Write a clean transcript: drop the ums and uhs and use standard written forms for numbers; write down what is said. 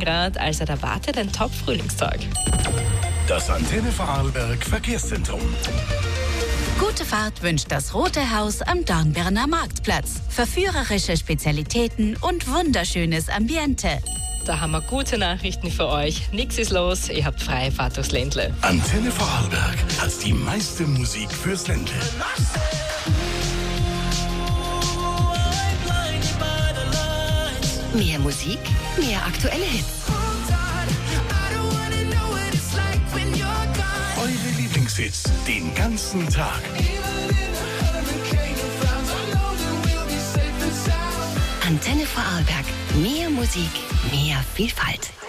Grad, also da wartet ein Top-Frühlingstag. Das Antenne Vorarlberg Verkehrszentrum. Gute Fahrt wünscht das Rote Haus am Dornbirner Marktplatz. Verführerische Spezialitäten und wunderschönes Ambiente. Da haben wir gute Nachrichten für euch. Nix ist los, ihr habt freie Fahrt durchs Ländle. Antenne Vorarlberg hat die meiste Musik fürs Ländle. Mehr Musik, mehr aktuelle Hits. Eure Lieblingshits den ganzen Tag. Antenne Vorarlberg. Mehr Musik, mehr Vielfalt.